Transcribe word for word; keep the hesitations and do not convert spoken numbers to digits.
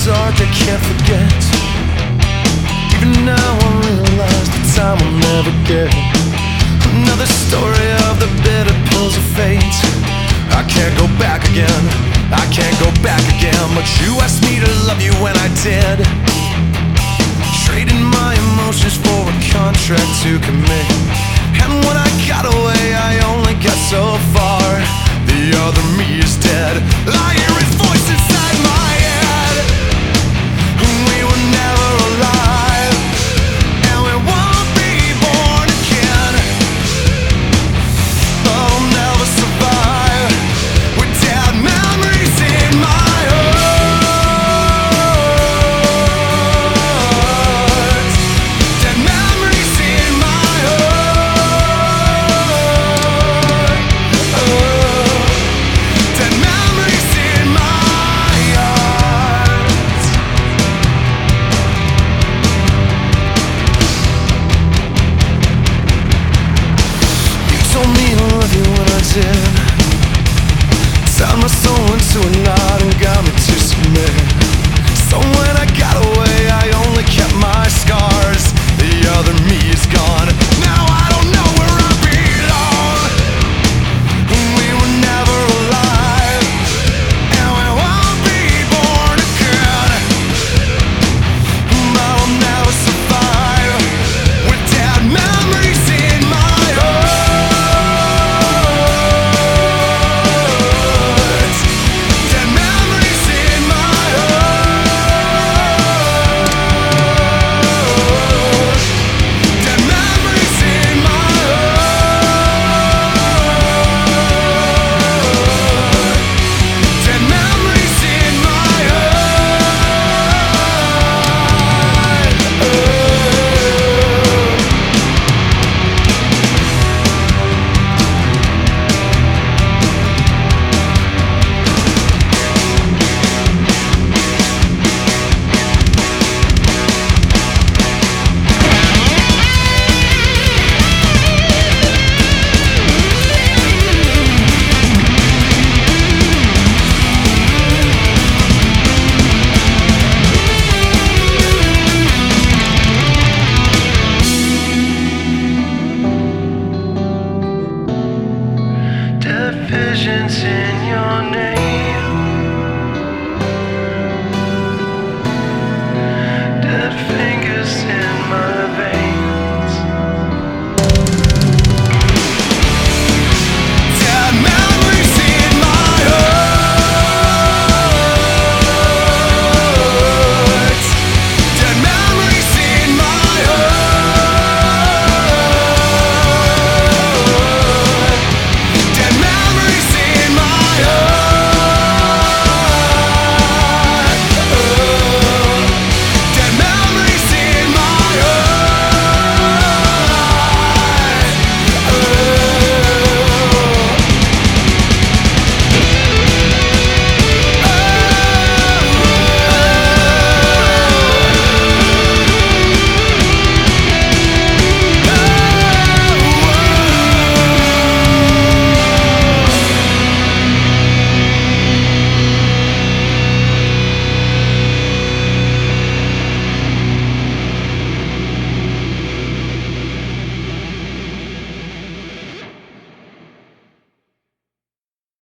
dark I can't forget. Even now I realize the time will never get. Another story of the bitter pills of fate. I can't go back again, I can't go back again. But you asked me to love you when I did, trading my emotions for a contract to commit. And when I got away I only got so far. The other me is dead, lying